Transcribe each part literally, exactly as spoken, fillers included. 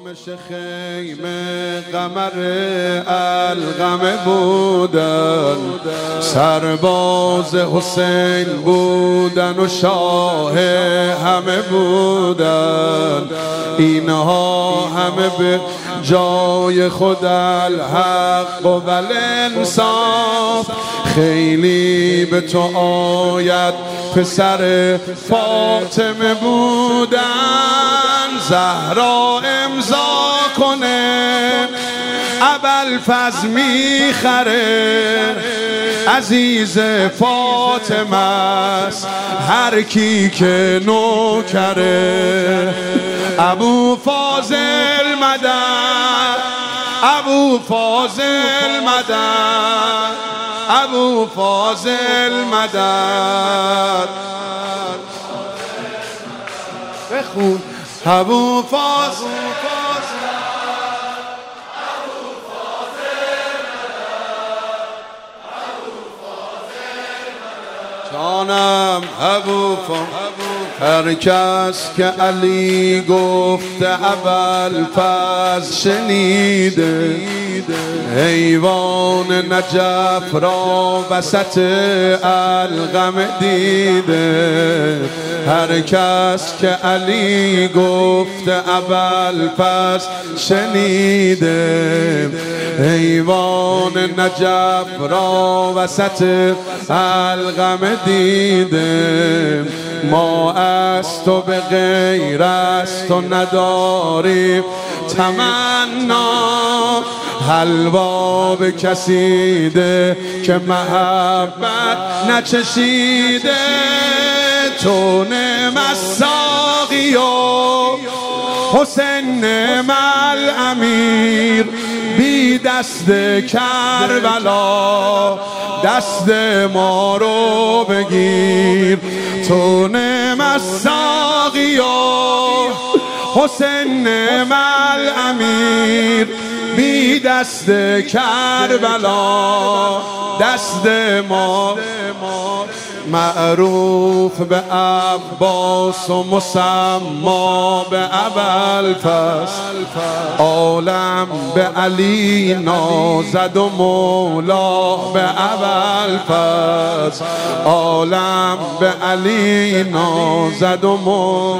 شامش خیمه قمر القمه بودن، سرباز حسین بودن و شاه همه بودن. اینها همه به جای خود الحق و الانصاف. خیلی به تو آید پسر فاطمه بودن، زهرا امضا کنه ابوالفضل میخره. عزیز فاطمه است هر کی که نوکره. ابو فاضل مدد، ابو فاضل مدد، ابو فاضل مدد. بخون ابو فاضل، جانم ابو فاضل. هر کس که علی گفته ابوالفضل شنیده، حیوان نجف را وسط القمه دیده. هر کس که علی گفته ابوالفضل شنیده، حیوان نجف را وسط القمه دیده. ما از تو به غیر از تو نداریم تمنا، حلوا به کسی ده که محبت نچشیده. تو نعم الساقی و حسین نعم الامیر، بی دست کربلا دست ما رو بگیر. تو نعم الساقی و حسین نعم الامیر، بی دست کربلا دست ما. معروف به عباس و مسما به ابوالفضل، عالم به علی نازد و مولا به ابوالفضل، عالم به علی نازد و مولا.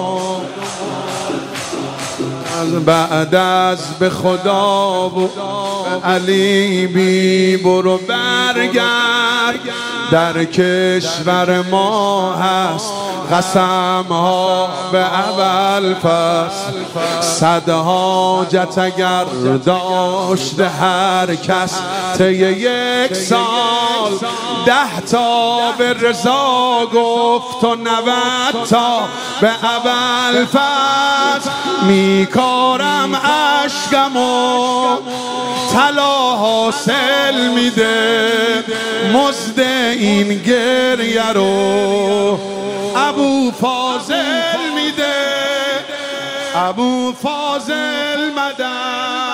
بعد از به خدا و علی بی برو برگرد، در کشور ما هست قسم ها به ابوالفضل. صد حاجت اگر داشته هر کس طی یک سال، ده تا به رضا گفت و نود تا به ابوالفضل. میکارم اشکم و طلا حاصل میده، مزد این گریه رو ابو فاضل میده. ابو فاضل مدد.